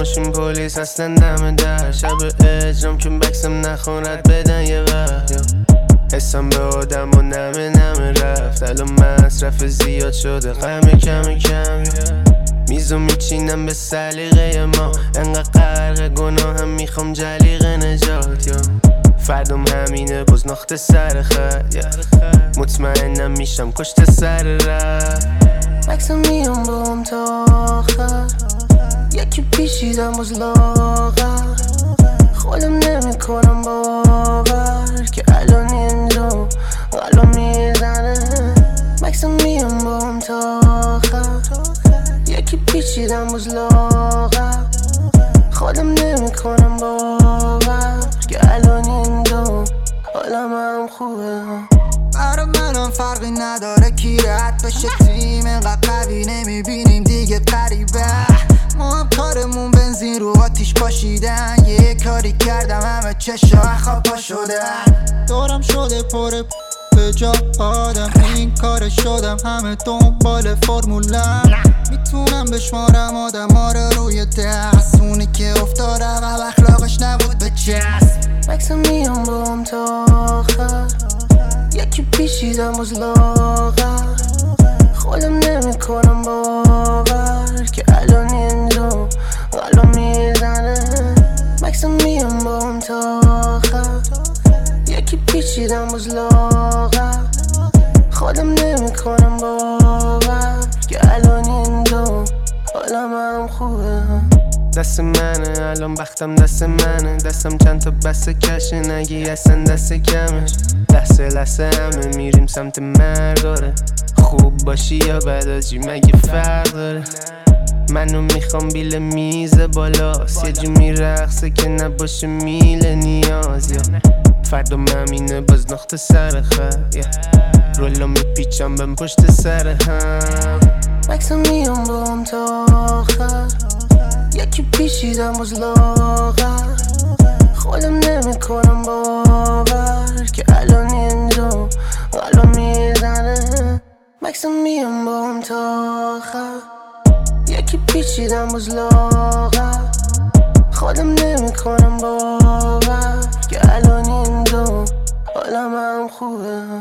ماشین پلیس اصلا دم در شب اجرام که بکسم نخون رد بدن یه وقت حسم به آدم و نمه رفت الان مصرف زیاد شده غم کم میزو میچینم به سلیقه ما انقدر غرق گناهم میخوام جلیق نجات فردم همینه باز ناخته سر خط مطمئنم میشم کشته سر رفت مکسم میام با هم تا آخر یکی پیشیدم باز لاغر خودم نمیکنم باور که الان اینجا قلبم میزنه مکسم میام با هم تا آخر یکی پیچیدم باز لاغر خودم نمیکنم باور که الان اینجا حالم هم خوبه برا منم فرقی نداره کی رد بشه تیم اینقدر قوی نمیبینیم دیگه قریبه ما هم کارمون بنزین رو آتیش پاشیدن یه کاری کردم همه چشا خواب پا شدن دورم شده پر به جا آدم این کار شدم همه دنبال فرمولم میتونم بشمارم آدم ها رو روی دست اونی که افتادم و اخلاقش نبود به چست مکسم میام با هم تا آخر یکی پیشیدم باز لاغر خودم نمیکنم باور که الان اینجا قلبم میزنه مکسم میام با هم تا آخر یکی پیچیدم باز لاغر خودم نمیکنم باور که الان اینجا حالم هم خوبه دست منه الان بختم دست منه دستم چند تا بسته کشه نگی اصلا دست کمه لحظه همه میریم سمت مرگاره خوب باشی یا بداجی مگه فرق داره منو میخوام بیل میز بالاست یه جو میرقصه که نباشه میل نیاز یا فردا ممینه باز ناخته سر خط رولا میپیچم بهم پشت سر هم مکسم میام با هم تا آخر یکی پیشیدم باز لاغر خودم نمیکنم باور که الان اینجا قلبم میزنه مکسم میام با هم تا آخر یکی پیچیدم باز لاغر خودم نمیکنم باور که الان اینجا حالم هم خوبه